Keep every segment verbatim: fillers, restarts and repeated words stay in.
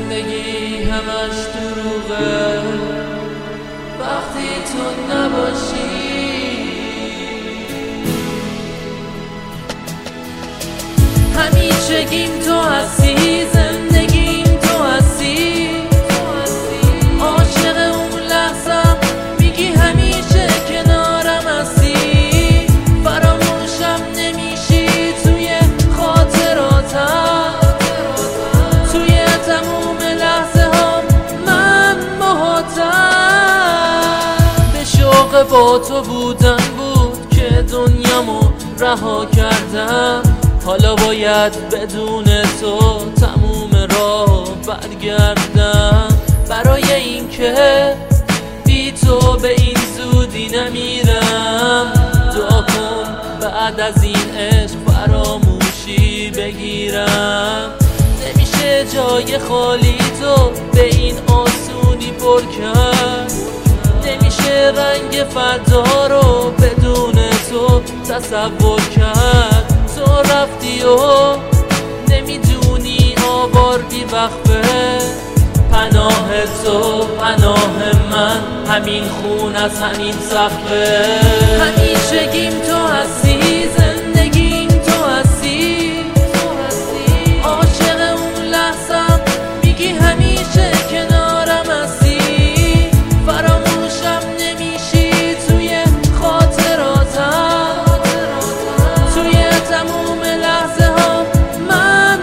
زندگی همش دروغه وقتی تو نباشی. همیشگیم تو هستی، زندگیم تو هستی، عاشق اون لحظم میگی همیشه کنارم هستی. فراموشم نمیشی توی خاطراتم، توی تموم لحظه ها من باهاتم. به شوق با تو بودن بود که دنیامو رها کردم، حالا باید بدون تو تموم راه برگردم. برای این که بی تو به این زودی نمیرم، دعا کن بعد از این عشق فراموشی بگیرم. نمیشه جای خالی تو به این آسونی پر کرد، نمیشه رنگ فردا رو بدون تو تصور کرد. تو رفتی و نمیدونی آوار بی وقفه، پناه تو پناه من، همین خون از همین سقفه. همیشگیم تو هستی، زندگیم تو هستی، عاشق اون لحظم میگی همیشه کنارم هستی. فراموشم نمیشی توی خاطراتم، توی تموم لحظه ها من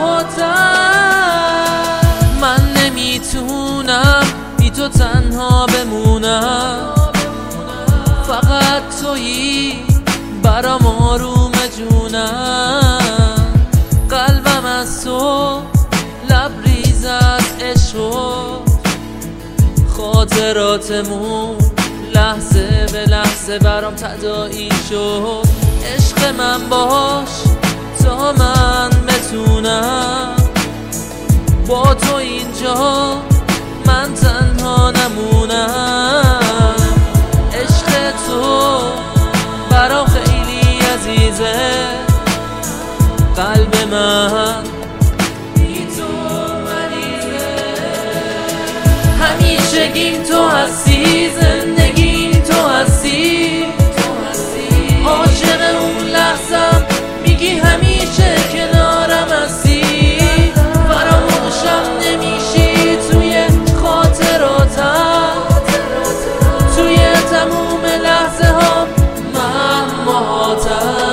باهاتم. من نمیتونم بی تو تنها بمونم، فقط تویی برام آروم جونم. قلبم از تو لبریز از عشق و خاطراتمون لحظه به لحظه برام تداعی شد. عشق من باش تا من بتونم با تو اینجا من تنها نمونم. عشق تو برام خیلی عزیزه، قلب من بی تو مریضه. همیشگیم تو هستی، زندگیم تو هستی، عاشق اون لحظم میگی همیشه کنارم هستی. فراموشم نمیشی توی خاطراتم، توی تموم لحظه ها من باهاتم.